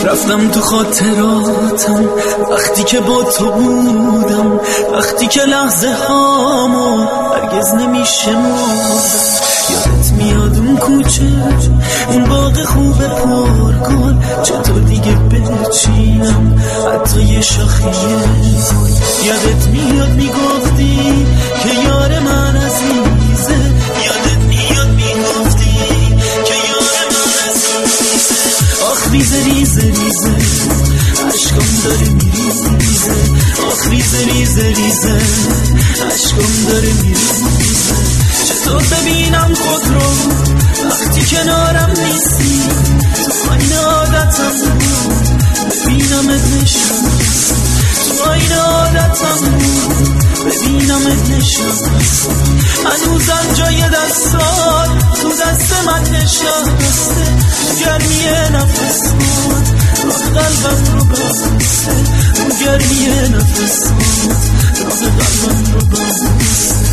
رفتم تو خاطراتم وقتی که با تو بودم، وقتی که لحظه هامو هرگز نمیشه مردم. یادت میاد اون کوچه، اون باغ خوب پرگل، چطور دیگه بچینم حتی یه شاخه گل. یادت میاد میگفتی که یار من عزیزه، یادت میاد میگفتی که یار من عزیزه. آخ ریزه ریزه ریزه عشقم داره میریزه، آخ ریزه ریزه ریزه عشقم داره میریزه. چطور ببینم خود رو وقتی کنارم نیستی، تو آینه عادتم بود ببینمت نشستی، تو آینه عادتم بود ببینمت نشستی. هنوزم جای دستات تو دست من نشسته، گرمی نفسات راه قلبم رو بسته، گرمی نفسات راه قلبم رو بسته.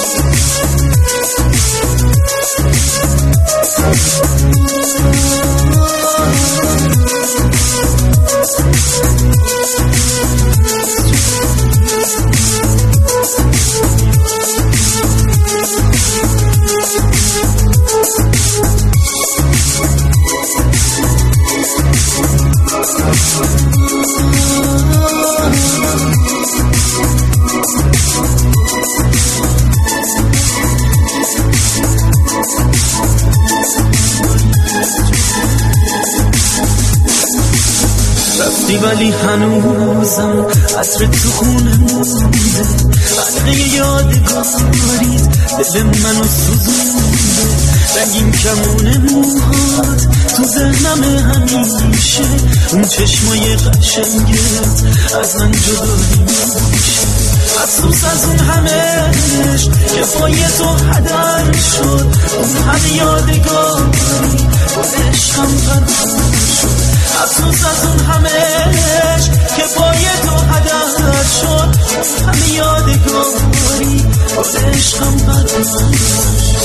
رفتی ولی هنوزم عطر تو خونه مونده، حلقه یادگاریت دل منو سوزونده. رنگین کمونه موهات تو ذهنم همیشه، اون چشمای قشنگت از من جدا نمیشه. افسوس از اون همهش که پای تو هدر شد، اون همه یادگاری با عشقم غرق شد. افسوس از اون همهش که پای تو هدر شد، همه یادگاری با عشقم غرق شد.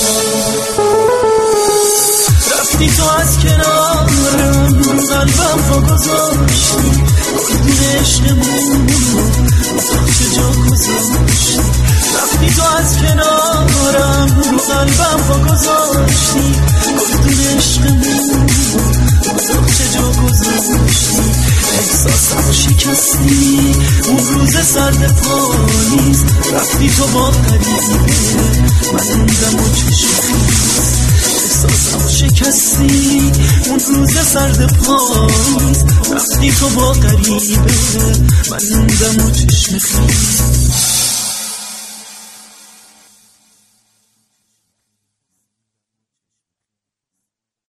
رفتی تو از کنارم قلبم رو گذاشتی، گلدون عشقمون اتاق جا گذاشتی. رفتی تو از کنارم رو قلبم رو گذاشتی، گلدون عشقمون اتاق جا گذاشتی. احساسم شکستی اون روز سرد پاییز، رفتی تو با غریبه من موندم و چشم خیز. احساسم شکستی اون روز سرد پاییز، رفتی تو با غریبه من موندم و چشم خیز.